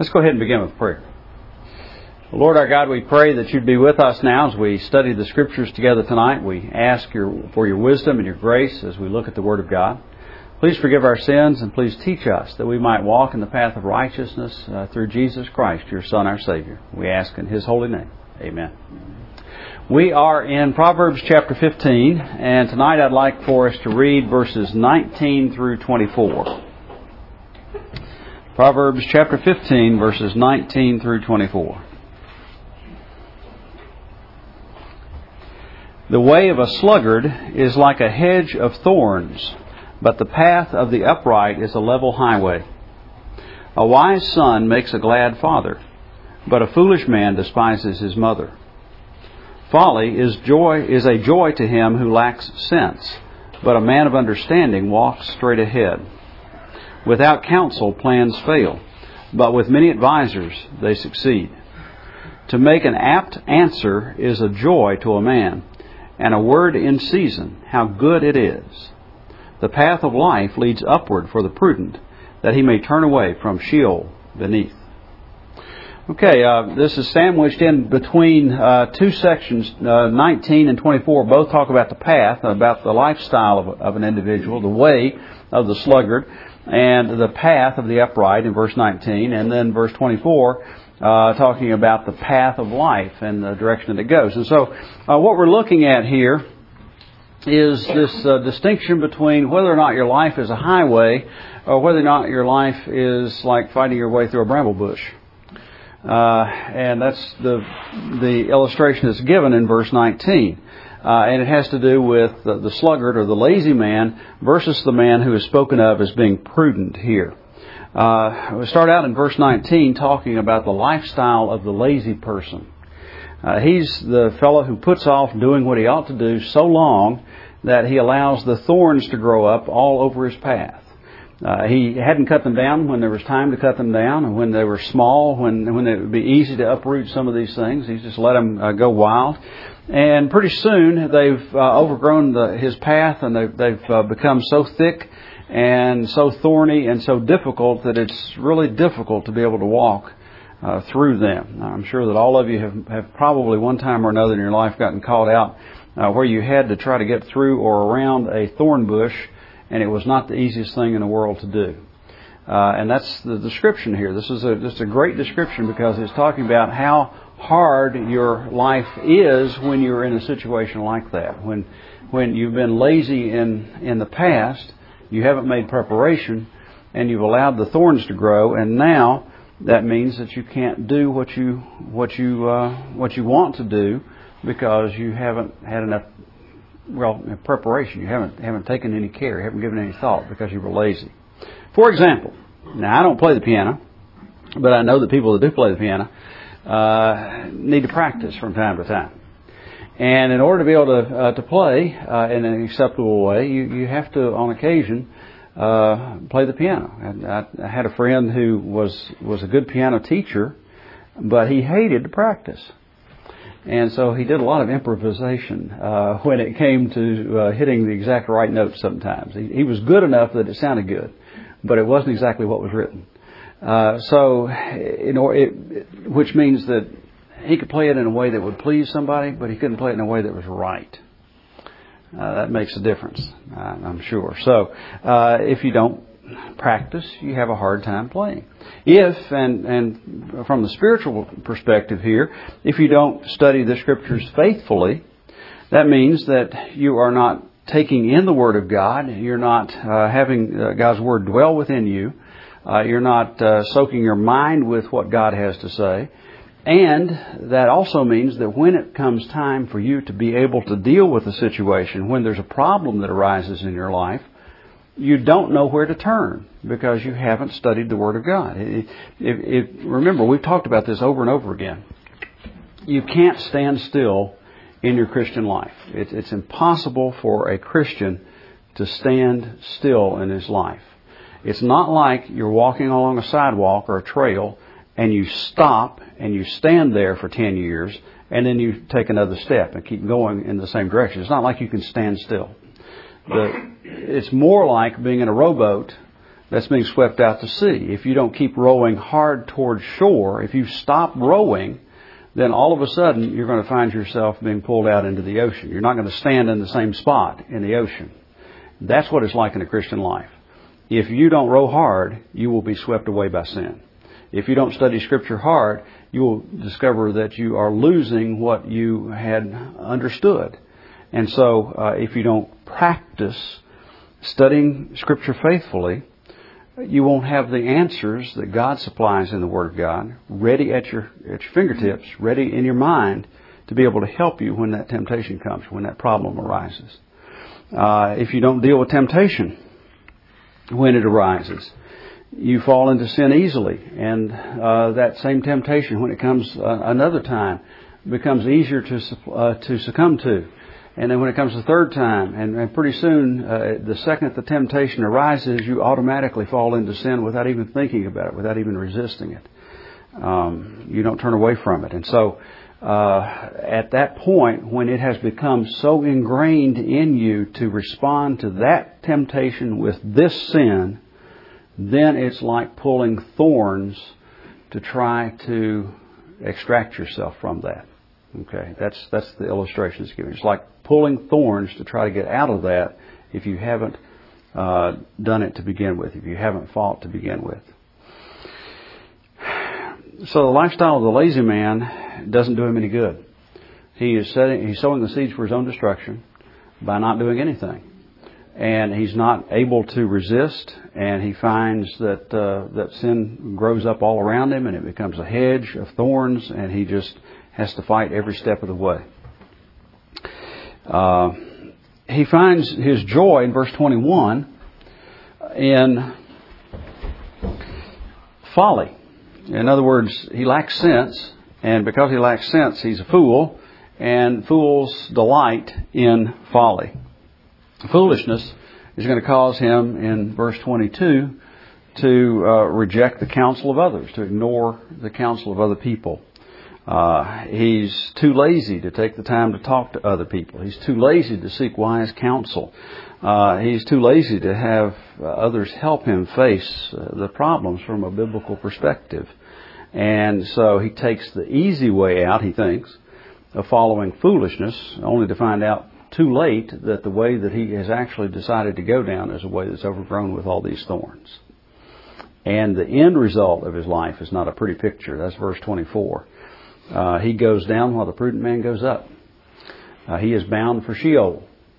Let's go ahead and begin with prayer. Lord our God, we pray that you'd be with us now as we study the Scriptures together tonight. We ask for your wisdom and your grace as we look at the Word of God. Please forgive our sins and please teach us that we might walk in the path of righteousness through Jesus Christ, your Son, our Savior. We ask in His holy name. Amen. We are in Proverbs chapter 15, and tonight I'd like for us to read verses 19 through 24. Proverbs chapter 15, verses 19 through 24. The way of a sluggard is like a hedge of thorns, but the path of the upright is a level highway. A wise son makes a glad father, but a foolish man despises his mother. Folly is a joy to him who lacks sense, but a man of understanding walks straight ahead. Without counsel, plans fail, but with many advisers, they succeed. To make an apt answer is a joy to a man, and a word in season, how good it is. The path of life leads upward for the prudent, that he may turn away from Sheol beneath. Okay, this is sandwiched in between two sections, 19 and 24. Both talk about the path, about the lifestyle of an individual, the way of the sluggard, and the path of the upright in verse 19, and then verse 24 talking about the path of life and the direction that it goes. And so what we're looking at here is this distinction between whether or not your life is a highway or whether or not your life is like fighting your way through a bramble bush. And that's the illustration that's given in verse 19. And it has to do with the sluggard or the lazy man versus the man who is spoken of as being prudent here. We start out in verse 19 talking about the lifestyle of the lazy person. He's the fellow who puts off doing what he ought to do so long that he allows the thorns to grow up all over his path. He hadn't cut them down when there was time to cut them down, and when they were small, when it would be easy to uproot some of these things. He's just let them go wild. And pretty soon they've overgrown his path, and they've become so thick and so thorny and so difficult that it's really difficult to be able to walk through them. I'm sure that all of you have probably one time or another in your life gotten caught out where you had to try to get through or around a thorn bush, and it was not the easiest thing in the world to do. And that's the description here. This is just a great description because it's talking about how hard your life is when you're in a situation like that. When you've been lazy in the past, you haven't made preparation, and you've allowed the thorns to grow, and now that means that you can't do what you want to do because you haven't had enough preparation. You haven't taken any care, you haven't given any thought because you were lazy. For example, now I don't play the piano, but I know that people that do play the piano need to practice from time to time. And in order to be able to play in an acceptable way, you have to, on occasion, play the piano. And I had a friend who was a good piano teacher, but he hated to practice. And so he did a lot of improvisation when it came to hitting the exact right notes sometimes. He was good enough that it sounded good, but it wasn't exactly what was written. Which means that he could play it in a way that would please somebody, but he couldn't play it in a way that was right. That makes a difference, I'm sure. So if you don't practice, you have a hard time playing. And from the spiritual perspective here, if you don't study the Scriptures faithfully, that means that you are not taking in the Word of God. You're not having God's Word dwell within you. You're not soaking your mind with what God has to say. And that also means that when it comes time for you to be able to deal with a situation, when there's a problem that arises in your life, you don't know where to turn because you haven't studied the Word of God. Remember, we've talked about this over and over again. You can't stand still in your Christian life. It's impossible for a Christian to stand still in his life. It's not like you're walking along a sidewalk or a trail and you stop and you stand there for 10 years and then you take another step and keep going in the same direction. It's not like you can stand still. It's more like being in a rowboat that's being swept out to sea. If you don't keep rowing hard towards shore, if you stop rowing, then all of a sudden you're going to find yourself being pulled out into the ocean. You're not going to stand in the same spot in the ocean. That's what it's like in the Christian life. If you don't row hard, you will be swept away by sin. If you don't study Scripture hard, you will discover that you are losing what you had understood. And so if you don't practice studying Scripture faithfully, you won't have the answers that God supplies in the Word of God ready at your fingertips, ready in your mind to be able to help you when that temptation comes, when that problem arises. If you don't deal with temptation when it arises, you fall into sin easily. And that same temptation, when it comes another time, becomes easier to succumb to. And then when it comes the third time, and pretty soon, the second the temptation arises, you automatically fall into sin without even thinking about it, without even resisting it. You don't turn away from it. And so, at that point, when it has become so ingrained in you to respond to that temptation with this sin, then it's like pulling thorns to try to extract yourself from that. Okay, that's the illustration it's given. It's like pulling thorns to try to get out of that if you haven't done it to begin with, if you haven't fought to begin with. So the lifestyle of the lazy man doesn't do him any good. He's sowing the seeds for his own destruction by not doing anything. And he's not able to resist, and he finds that that sin grows up all around him, and it becomes a hedge of thorns, and he just has to fight every step of the way. He finds his joy in verse 21 in folly. In other words, he lacks sense, and because he lacks sense, he's a fool, and fools delight in folly. Foolishness is going to cause him, in verse 22, to reject the counsel of others, to ignore the counsel of other people. He's too lazy to take the time to talk to other people. He's too lazy to seek wise counsel. He's too lazy to have others help him face the problems from a biblical perspective. And so he takes the easy way out, he thinks, of following foolishness, only to find out too late that the way that he has actually decided to go down is a way that's overgrown with all these thorns. And the end result of his life is not a pretty picture. That's verse 24. He goes down while the prudent man goes up. He is bound for Sheol.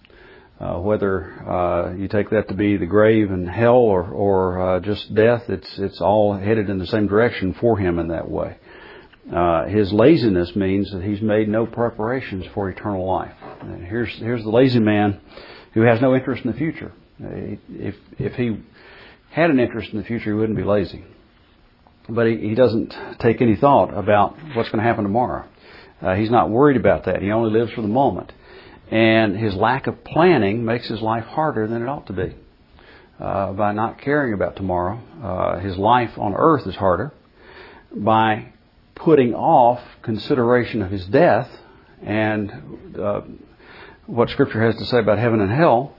Whether you take that to be the grave and hell or just death, it's all headed in the same direction for him in that way. His laziness means that he's made no preparations for eternal life. And here's the lazy man who has no interest in the future. If he had an interest in the future, he wouldn't be lazy. But he doesn't take any thought about what's going to happen tomorrow. He's not worried about that. He only lives for the moment. And his lack of planning makes his life harder than it ought to be. By not caring about tomorrow, his life on earth is harder. By putting off consideration of his death and what Scripture has to say about heaven and hell,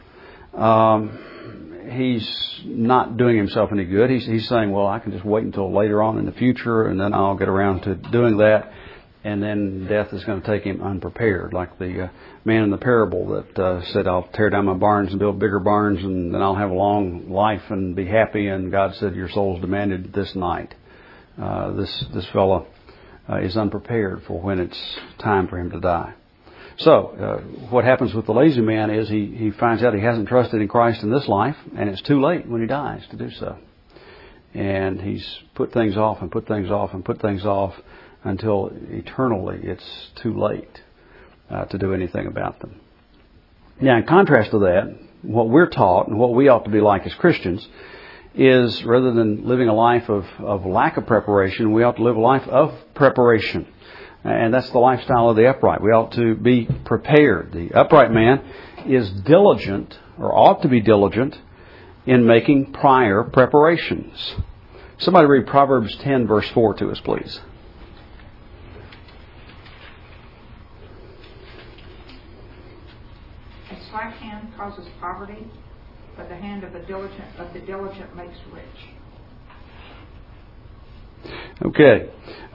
he's not doing himself any good. He's saying, well, I can just wait until later on in the future, and then I'll get around to doing that, and then death is going to take him unprepared, like the man in the parable that said, I'll tear down my barns and build bigger barns, and then I'll have a long life and be happy, and God said, your soul's demanded this night. This fellow is unprepared for when it's time for him to die. So, what happens with the lazy man is he finds out he hasn't trusted in Christ in this life, and it's too late when he dies to do so. And he's put things off and put things off and put things off until eternally it's too late to do anything about them. Now, in contrast to that, what we're taught and what we ought to be like as Christians is, rather than living a life of lack of preparation, we ought to live a life of preparation. And that's the lifestyle of the upright. We ought to be prepared. The upright man is diligent, or ought to be diligent, in making prior preparations. Somebody read Proverbs 10, verse 4 to us, please. A slack hand causes poverty, but the hand of the diligent makes rich. Okay.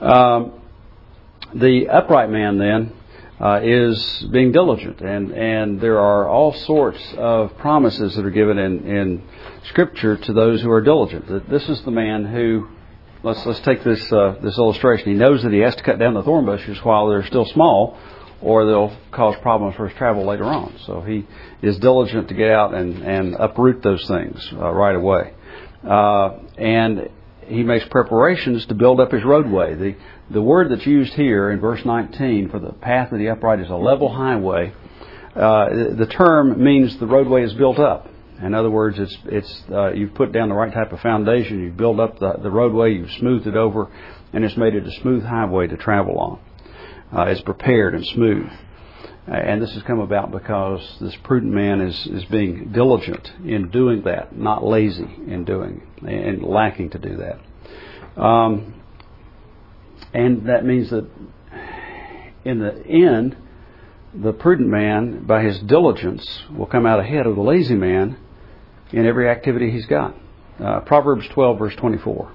The upright man then is being diligent, and there are all sorts of promises that are given in Scripture to those who are diligent. This is the man who, let's take this illustration. He knows that he has to cut down the thorn bushes while they're still small, or they'll cause problems for his travel later on. So he is diligent to get out and uproot those things right away. And he makes preparations to build up his roadway. The word that's used here in verse 19 for the path of the upright is a level highway. The term means the roadway is built up. In other words, it's you've put down the right type of foundation, you've built up the roadway, you've smoothed it over, and it's made it a smooth highway to travel on. It's prepared and smooth. And this has come about because this prudent man is being diligent in doing that, not lazy in doing and lacking to do that. And that means that in the end, the prudent man, by his diligence, will come out ahead of the lazy man in every activity he's got. Proverbs 12, verse 24.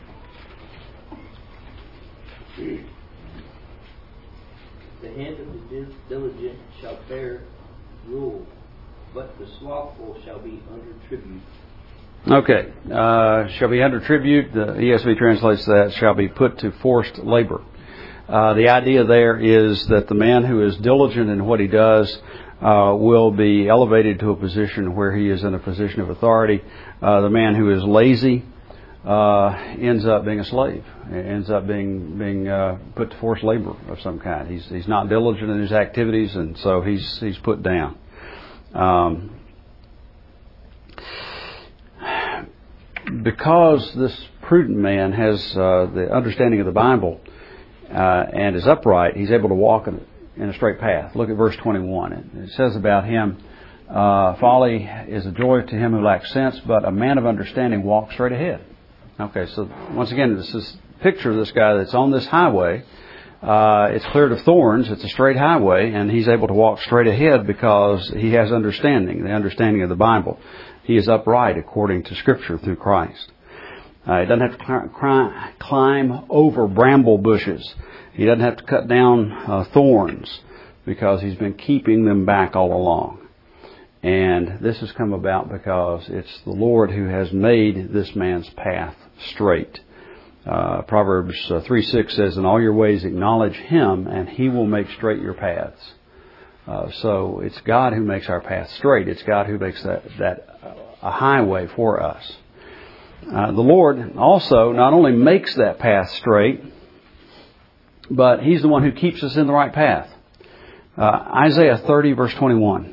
The hand of the diligent shall bear rule, but the slothful shall be under tribute. Okay. Shall be under tribute. The ESV translates that, shall be put to forced labor. The idea there is that the man who is diligent in what he does will be elevated to a position where he is in a position of authority. The man who is lazy ends up being a slave. Ends up being put to forced labor of some kind. He's not diligent in his activities, and so he's put down. Because this prudent man has the understanding of the Bible and is upright, he's able to walk in a straight path. Look at verse 21. It says about him, folly is a joy to him who lacks sense, but a man of understanding walks straight ahead. Okay, so once again, this is a picture of this guy that's on this highway. It's cleared of thorns. It's a straight highway, and he's able to walk straight ahead because he has understanding, the understanding of the Bible. He is upright according to Scripture through Christ. He doesn't have to climb over bramble bushes. He doesn't have to cut down thorns because he's been keeping them back all along. And this has come about because it's the Lord who has made this man's path straight. Proverbs 3:6 says, "In all your ways acknowledge Him, and He will make straight your paths." So it's God who makes our path straight. It's God who makes that a highway for us. The Lord also not only makes that path straight, but He's the one who keeps us in the right path. Isaiah 30, verse 21.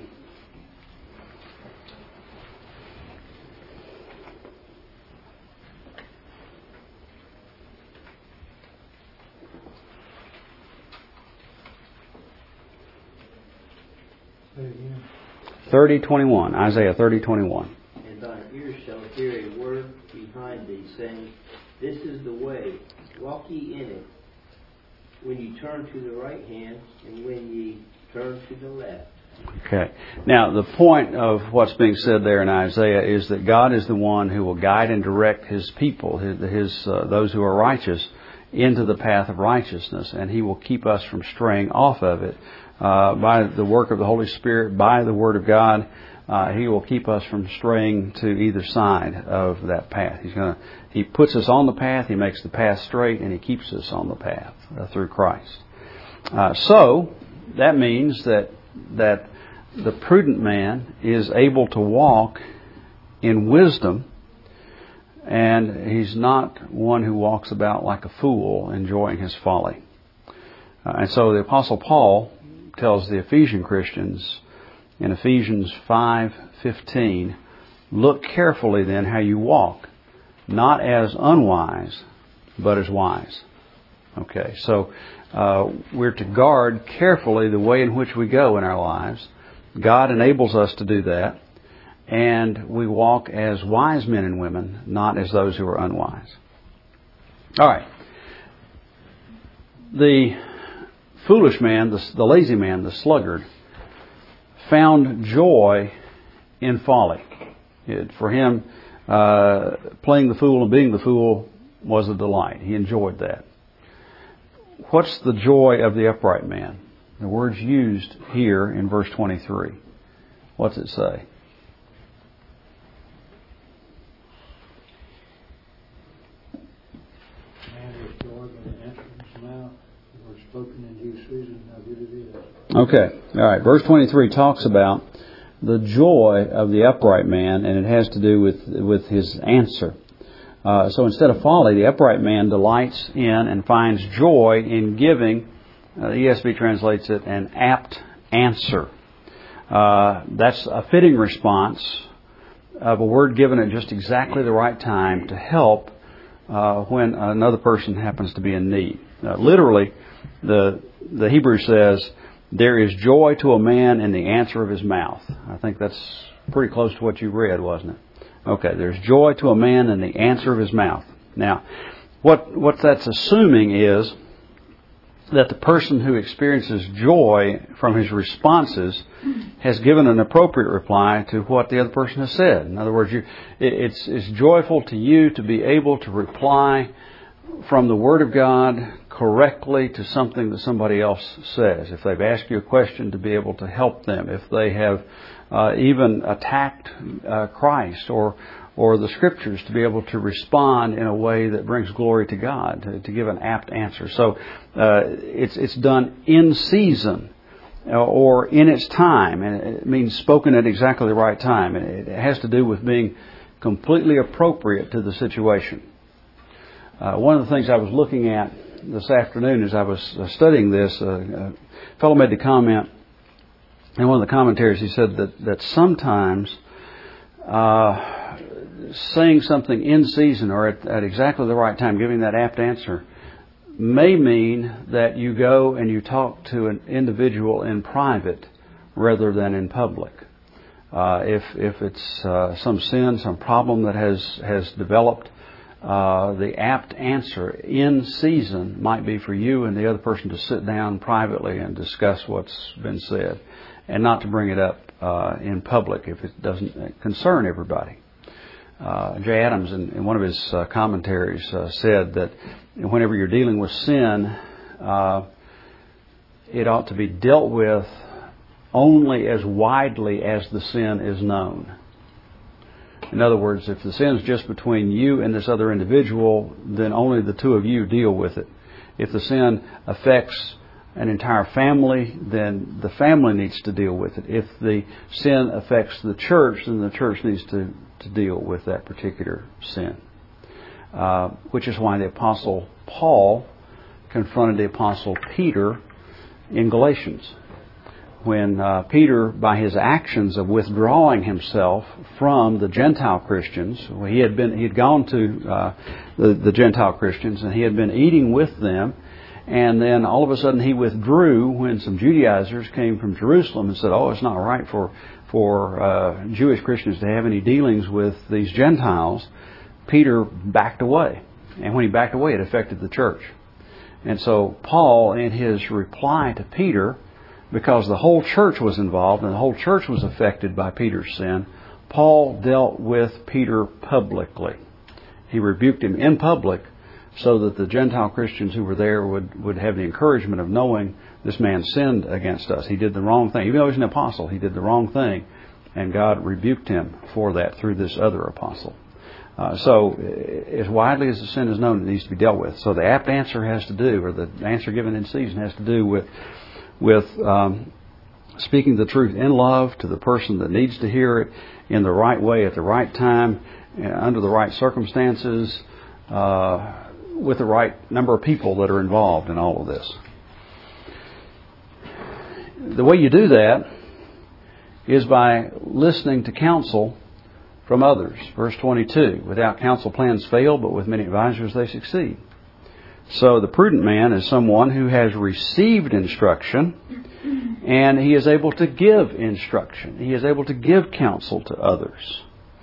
Again. 30:21. Isaiah 30:21. And thine ears shall hear a word behind thee, saying, This is the way, walk ye in it, when ye turn to the right hand, and when ye turn to the left. Okay. Now, the point of what's being said there in Isaiah is that God is the one who will guide and direct His people, those who are righteous, into the path of righteousness, and He will keep us from straying off of it by the work of the Holy Spirit, by the Word of God. He will keep us from straying to either side of that path. He puts us on the path, He makes the path straight, and He keeps us on the path through Christ. So that means that the prudent man is able to walk in wisdom, and he's not one who walks about like a fool enjoying his folly. And so the Apostle Paul tells the Ephesian Christians in Ephesians 5:15, look carefully then how you walk, not as unwise, but as wise. Okay, so we're to guard carefully the way in which we go in our lives. God enables us to do that. And we walk as wise men and women, not as those who are unwise. All right. The foolish man, the lazy man, the sluggard, found joy in folly. For him, playing the fool and being the fool was a delight. He enjoyed that. What's the joy of the upright man? The word's used here in verse 23. What's it say? Spoken in due season, how good it is. Okay, all right. Verse 23 talks about the joy of the upright man, and it has to do with his answer. So instead of folly, the upright man delights in and finds joy in giving, the ESV translates it, an apt answer. That's a fitting response of a word given at just exactly the right time to help when another person happens to be in need. Literally, the Hebrew says, there is joy to a man in the answer of his mouth. I think that's pretty close to what you read, wasn't it? Okay, there's joy to a man in the answer of his mouth. Now, what that's assuming is that the person who experiences joy from his responses has given an appropriate reply to what the other person has said. In other words, it's joyful to you to be able to reply from the Word of God correctly to something that somebody else says. If they've asked you a question, to be able to help them. If they have even attacked Christ or the Scriptures, to be able to respond in a way that brings glory to God, to give an apt answer. So it's done in season or in its time, and it means spoken at exactly the right time. And it has to do with being completely appropriate to the situation. One of the things I was looking at this afternoon as I was studying this, a fellow made the comment in one of the commentaries. He said that sometimes saying something in season or at exactly the right time, giving that apt answer, may mean that you go and you talk to an individual in private rather than in public. If it's some sin, some problem that has developed, the apt answer in season might be for you and the other person to sit down privately and discuss what's been said, and not to bring it up in public if it doesn't concern everybody. Jay Adams, in one of his commentaries, said that whenever you're dealing with sin, it ought to be dealt with only as widely as the sin is known. In other words, if the sin is just between you and this other individual, then only the two of you deal with it. If the sin affects an entire family, then the family needs to deal with it. If the sin affects the church, then the church needs to deal with that particular sin. Which is why the Apostle Paul confronted the Apostle Peter in Galatians. When Peter, by his actions of withdrawing himself from the Gentile Christians, he had gone to the Gentile Christians and he had been eating with them, and then all of a sudden he withdrew when some Judaizers came from Jerusalem and said, "Oh, it's not right for Jewish Christians to have any dealings with these Gentiles." Peter backed away, and when he backed away, it affected the church. And so Paul, in his reply to Peter, because the whole church was involved and the whole church was affected by Peter's sin, Paul dealt with Peter publicly. He rebuked him in public so that the Gentile Christians who were there would have the encouragement of knowing this man sinned against us. He did the wrong thing. Even though he's an apostle, he did the wrong thing, and God rebuked him for that through this other apostle. So as widely as the sin is known, it needs to be dealt with. So the apt answer has to do, or the answer given in season has to do with speaking the truth in love to the person that needs to hear it in the right way at the right time, under the right circumstances, with the right number of people that are involved in all of this. The way you do that is by listening to counsel from others. Verse 22, without counsel plans fail, but with many advisors they succeed. So the prudent man is someone who has received instruction, and he is able to give instruction. He is able to give counsel to others.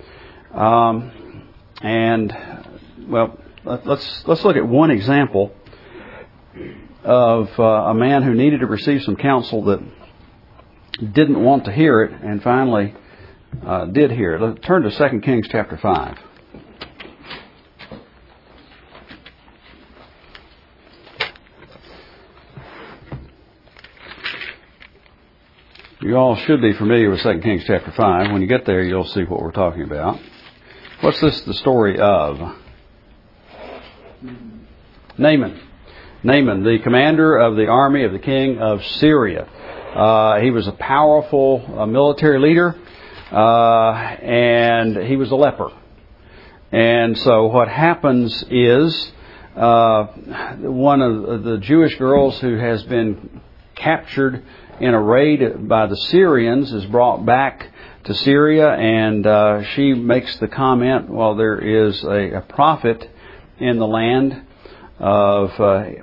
Let's look at one example of a man who needed to receive some counsel that didn't want to hear it, and finally did here. Let's turn to 2 Kings chapter 5. You all should be familiar with 2 Kings chapter 5. When you get there, you'll see what we're talking about. What's this the story of? Naaman. Naaman, the commander of the army of the king of Syria. He was a powerful military leader, and he was a leper. And so what happens is one of the Jewish girls who has been captured in a raid by the Syrians is brought back to Syria, and she makes the comment, well, there is a prophet in the land of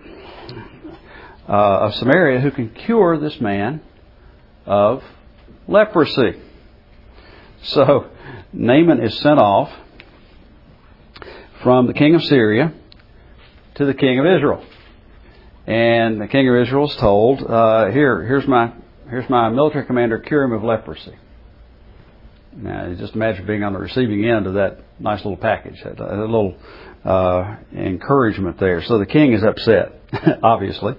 Samaria who can cure this man of leprosy. So Naaman is sent off from the king of Syria to the king of Israel. And the king of Israel is told, here's my military commander, cure him of leprosy. Now, just imagine being on the receiving end of that nice little package, a little encouragement there. So the king is upset, obviously.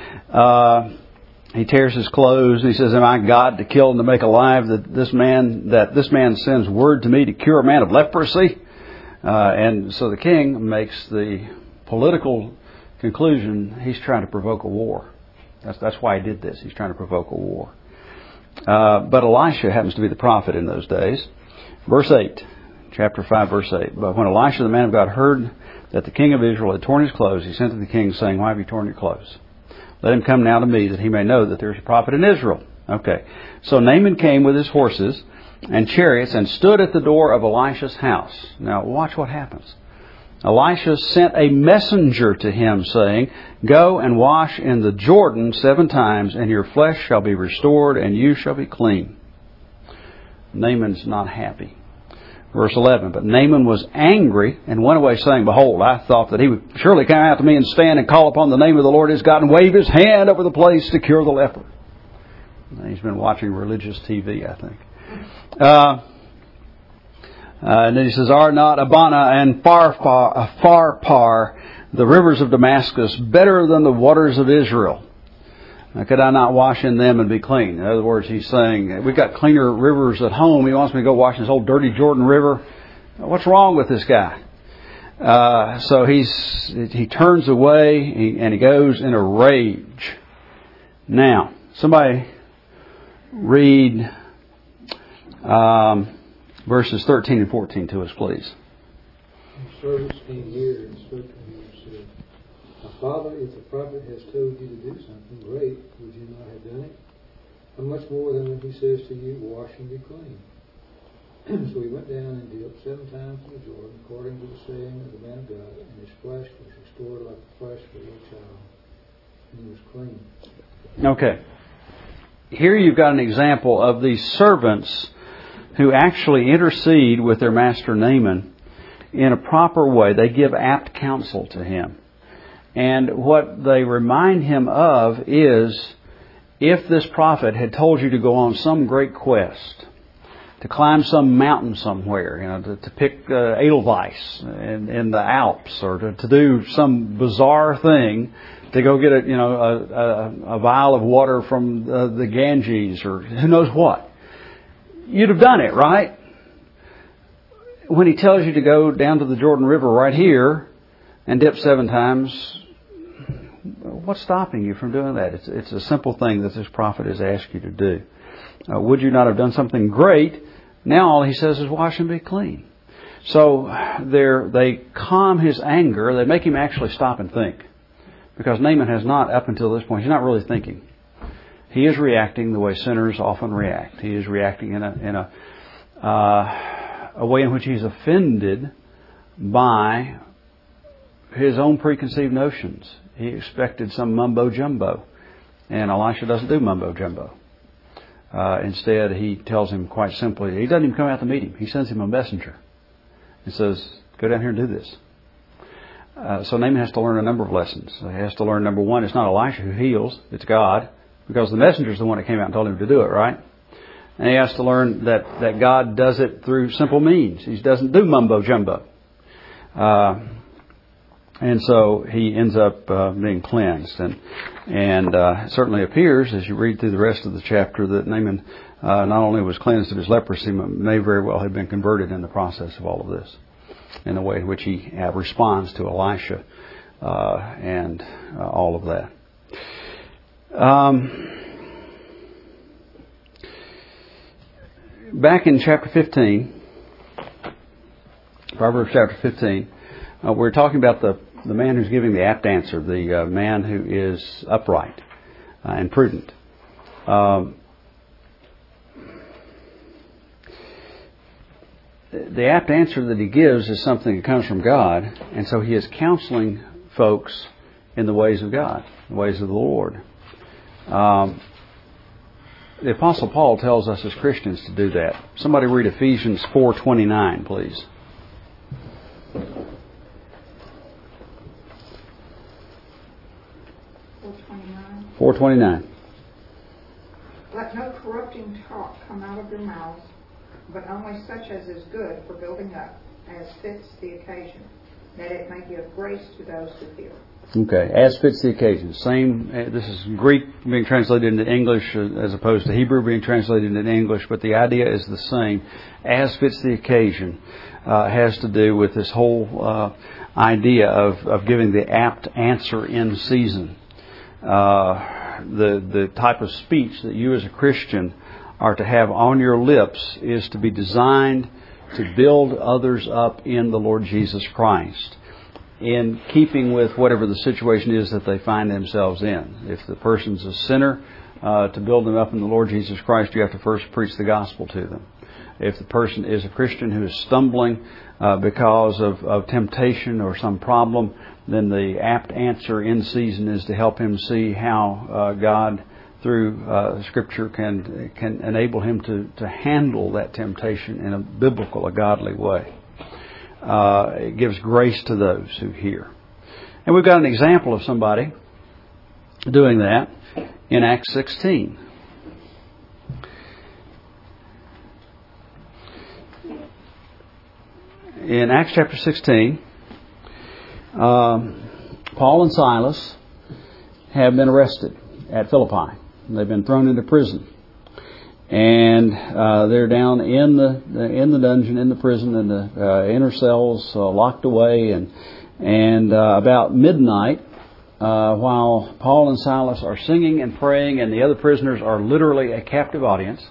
He tears his clothes and he says, am I God to kill and to make alive that this man sends word to me to cure a man of leprosy? And so the king makes the political conclusion, he's trying to provoke a war. That's why he did this. He's trying to provoke a war. But Elisha happens to be the prophet in those days. Verse 8, chapter 5, verse 8. But when Elisha, the man of God, heard that the king of Israel had torn his clothes, he sent to the king, saying, why have you torn your clothes? Let him come now to me, that he may know that there is a prophet in Israel. Okay. So Naaman came with his horses and chariots and stood at the door of Elisha's house. Now, watch what happens. Elisha sent a messenger to him, saying, go and wash in the Jordan 7 times, and your flesh shall be restored, and you shall be clean. Naaman's not happy. Verse 11, but Naaman was angry and went away, saying, behold, I thought that he would surely come out to me and stand and call upon the name of the Lord his God and wave his hand over the place to cure the leper. He's been watching religious TV, I think. And then he says, are not Abana and Pharpar, the rivers of Damascus, better than the waters of Israel? Could I not wash in them and be clean? In other words, he's saying, we've got cleaner rivers at home. He wants me to go wash in this old dirty Jordan River. What's wrong with this guy? So he turns away and he goes in a rage. Now, somebody read verses 13 and 14 to us, please. The servants came near and spoke to him and said, my father, if the prophet has told you to do something great, would you not have done it? How much more than when he says to you, wash and be clean? So he went down and dipped 7 times in the Jordan, according to the saying of the man of God, and his flesh was restored like the flesh of a little child, and he was clean. Okay. Here you've got an example of these servants who actually intercede with their master Naaman in a proper way. They give apt counsel to him. And what they remind him of is, if this prophet had told you to go on some great quest, to climb some mountain somewhere, to pick Edelweiss in the Alps, or to do some bizarre thing, to go get a vial of water from the Ganges, or who knows what, you'd have done it, right? When he tells you to go down to the Jordan River right here and dip 7 times, what's stopping you from doing that? It's a simple thing that this prophet has asked you to do. Would you not have done something great? Now all he says is wash and be clean. So they calm his anger. They make him actually stop and think. Because Naaman has not, up until this point, he's not really thinking. He is reacting the way sinners often react. He is reacting in a way in which he's offended by his own preconceived notions. He expected some mumbo-jumbo. And Elisha doesn't do mumbo-jumbo. Instead, he tells him quite simply, he doesn't even come out to meet him. He sends him a messenger. He says, go down here and do this. So Naaman has to learn a number of lessons. He has to learn, number one, it's not Elisha who heals, it's God. Because the messenger is the one that came out and told him to do it, right? And he has to learn that God does it through simple means. He doesn't do mumbo jumbo. And so he ends up being cleansed. And it certainly appears, as you read through the rest of the chapter, that Naaman not only was cleansed of his leprosy, but may very well have been converted in the process of all of this, in the way in which he responds to Elisha and all of that. Back in chapter 15, Proverbs chapter 15, we're talking about the man who's giving the apt answer, the man who is upright and prudent. The apt answer that he gives is something that comes from God, and so he is counseling folks in the ways of God, the ways of the Lord. The Apostle Paul tells us as Christians to do that. Somebody read Ephesians 4:29, please. $4.29. Let no corrupting talk come out of your mouths, but only such as is good for building up, as fits the occasion, that it may give grace to those who hear. Okay, as fits the occasion. Same, this is Greek being translated into English as opposed to Hebrew being translated into English, but the idea is the same. As fits the occasion has to do with this whole idea of giving the apt answer in season. The type of speech that you as a Christian are to have on your lips is to be designed to build others up in the Lord Jesus Christ, in keeping with whatever the situation is that they find themselves in. If the person's a sinner, to build them up in the Lord Jesus Christ, you have to first preach the gospel to them. If the person is a Christian who is stumbling because of temptation or some problem, then the apt answer in season is to help him see how God, through Scripture, can enable him to handle that temptation in a biblical, a godly way. It gives grace to those who hear. And we've got an example of somebody doing that in Acts 16. In Acts chapter 16, Paul and Silas have been arrested at Philippi. They've been thrown into prison. And they're down in the dungeon, in the prison, in the inner cells, locked away. And about midnight, while Paul and Silas are singing and praying, and the other prisoners are literally a captive audience,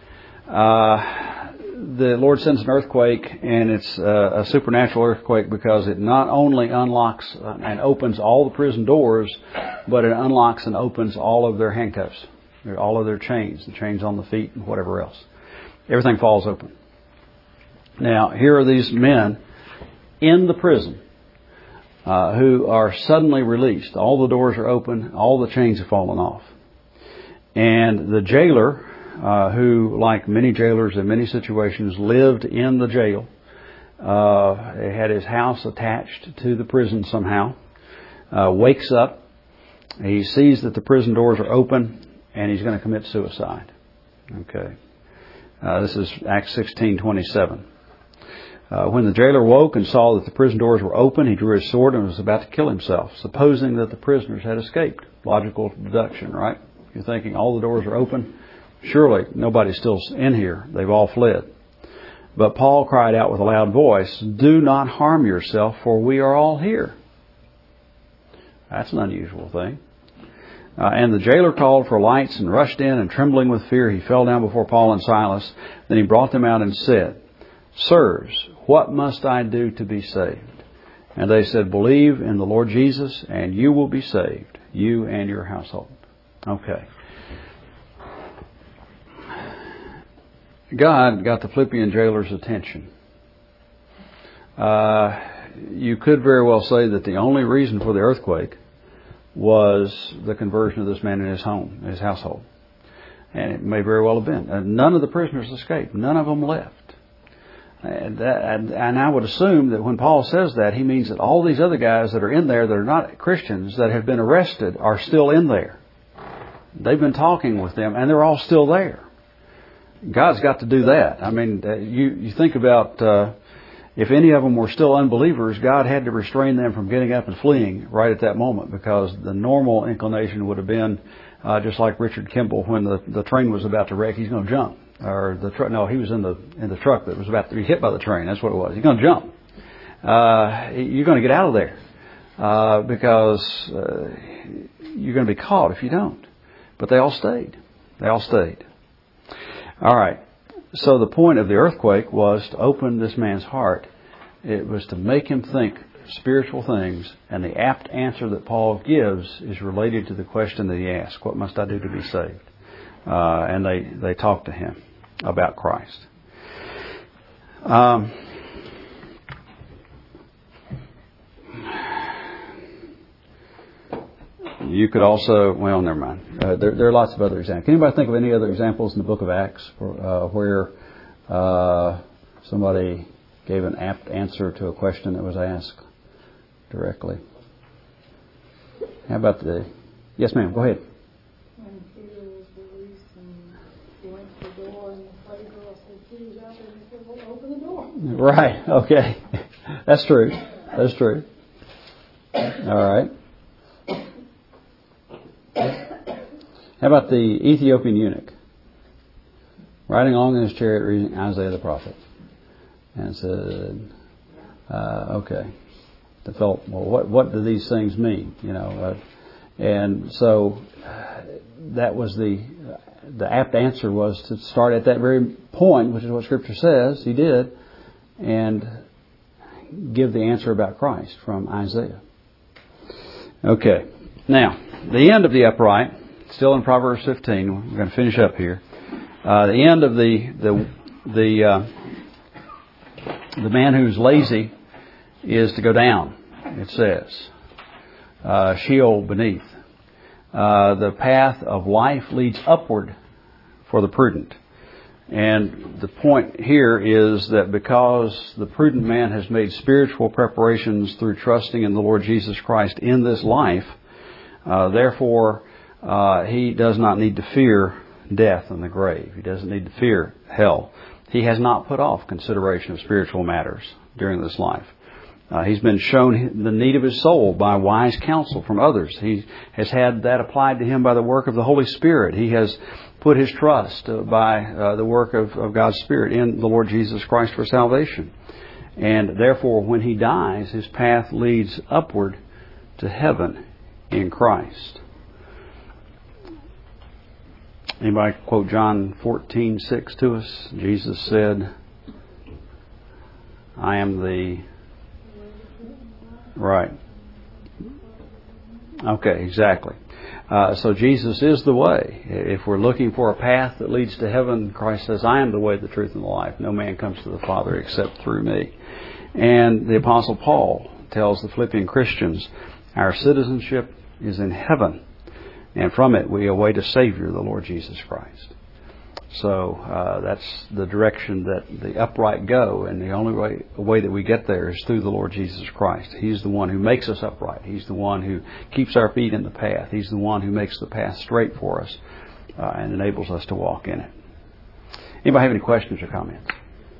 the Lord sends an earthquake, and it's a supernatural earthquake because it not only unlocks and opens all the prison doors, but it unlocks and opens all of their handcuffs. All of their chains, the chains on the feet and whatever else. Everything falls open. Now, here are these men in the prison who are suddenly released. All the doors are open. All the chains have fallen off. And the jailer, who, like many jailers in many situations, lived in the jail, had his house attached to the prison somehow, wakes up. He sees that the prison doors are open, and he's going to commit suicide. Okay. This is Acts 16:27. When the jailer woke and saw that the prison doors were open, he drew his sword and was about to kill himself, supposing that the prisoners had escaped. Logical deduction, right? You're thinking all the doors are open. Surely nobody's still in here. They've all fled. But Paul cried out with a loud voice, "Do not harm yourself, for we are all here." That's an unusual thing. And the jailer called for lights and rushed in, and trembling with fear, he fell down before Paul and Silas. Then he brought them out and said, "Sirs, what must I do to be saved?" And they said, "Believe in the Lord Jesus, and you will be saved, you and your household." Okay. God got the Philippian jailer's attention. You could very well say that the only reason for the earthquake was the conversion of this man in his home, his household. And it may very well have been. None of the prisoners escaped. None of them left. And I would assume that when Paul says that, he means that all these other guys that are in there that are not Christians that have been arrested are still in there. They've been talking with them, and they're all still there. God's got to do that. I mean, you think about if any of them were still unbelievers, God had to restrain them from getting up and fleeing right at that moment, because the normal inclination would have been just like Richard Kimball when the train was about to wreck. He's going to jump, or the truck. No, he was in the truck that was about to be hit by the train. That's what it was. He's going to jump. You're going to get out of there because you're going to be caught if you don't. But they all stayed. They all stayed. All right. So the point of the earthquake was to open this man's heart. It was to make him think spiritual things, and the apt answer that Paul gives is related to the question that he asked: what must I do to be saved? And they talked to him about Christ. You could also, well, never mind. There are lots of other examples. Can anybody think of any other examples in the book of Acts where somebody gave an apt answer to a question that was asked directly? How about yes, ma'am, go ahead. When Peter was released and he went to the door and the slave girl said, "Peter's out there," and he said, "Well, open the door." Right, okay. That's true. That's true. All right. How about the Ethiopian eunuch? Riding along in his chariot reading Isaiah the prophet. And said, okay. They felt, well, what do these things mean? And so that was the apt answer was to start at that very point, which is what Scripture says. He did. And give the answer about Christ from Isaiah. Okay. Now, the end of the upright, still in Proverbs 15. We're going to finish up here. The end of the man who's lazy is to go down. It says, Sheol beneath. The path of life leads upward for the prudent. And the point here is that because the prudent man has made spiritual preparations through trusting in the Lord Jesus Christ in this life, therefore he does not need to fear death and the grave. He doesn't need to fear hell. He has not put off consideration of spiritual matters during this life. He's been shown the need of his soul by wise counsel from others. He has had that applied to him by the work of the Holy Spirit. He has put his trust by the work of God's Spirit in the Lord Jesus Christ for salvation. And therefore, when he dies, his path leads upward to heaven in Christ. Anybody quote John 14:6 to us? Jesus said, I am the... Right. Okay, exactly. So Jesus is the way. If we're looking for a path that leads to heaven, Christ says, I am the way, the truth, and the life. No man comes to the Father except through me. And the Apostle Paul tells the Philippian Christians, our citizenship is in heaven, and from it we await a Savior, the Lord Jesus Christ. So that's the direction that the upright go, and the only way that we get there is through the Lord Jesus Christ. He's the one who makes us upright. He's the one who keeps our feet in the path. He's the one who makes the path straight for us and enables us to walk in it. Anybody have any questions or comments?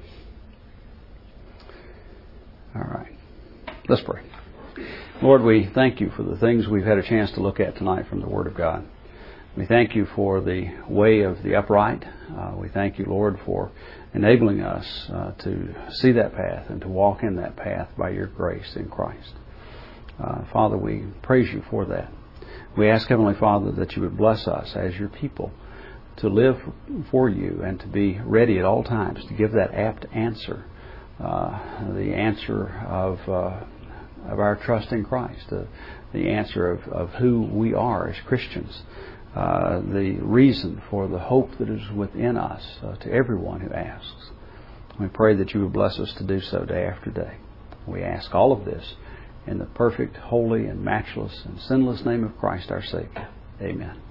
All right. Let's pray. Lord, we thank you for the things we've had a chance to look at tonight from the Word of God. We thank you for the way of the upright. We thank you, Lord, for enabling us to see that path and to walk in that path by your grace in Christ. Father, we praise you for that. We ask, Heavenly Father, that you would bless us as your people to live for you and to be ready at all times to give that apt answer, the answer of our trust in Christ, the answer of who we are as Christians. The reason for the hope that is within us to everyone who asks. We pray that you would bless us to do so day after day. We ask all of this in the perfect, holy, and matchless and sinless name of Christ our Savior. Amen.